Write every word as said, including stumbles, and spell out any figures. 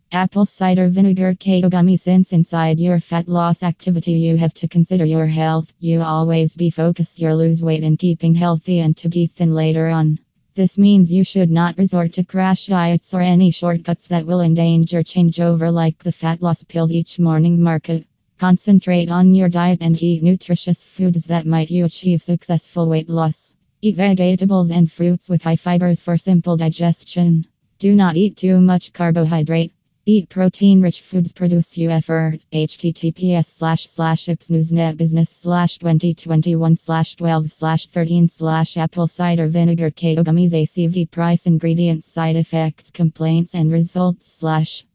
Apple cider vinegar keto gummy. Since inside your fat loss activity you have to consider your health, you always be focused your lose weight and keeping healthy and to be thin later on. This means you should not resort to crash diets or any shortcuts that will endanger changeover like the fat loss pills each morning market. Concentrate on your diet and eat nutritious foods that might you achieve successful weight loss. Eat vegetables and fruits with high fibers for simple digestion. Do not eat too much carbohydrate. Eat protein-rich foods. Produce you effort. https slash slash ipsnewsnetbusiness slash twenty twenty-one slash twelve slash thirteen slash apple cider vinegar keto gummies. A C V price, ingredients, side effects, complaints and results slash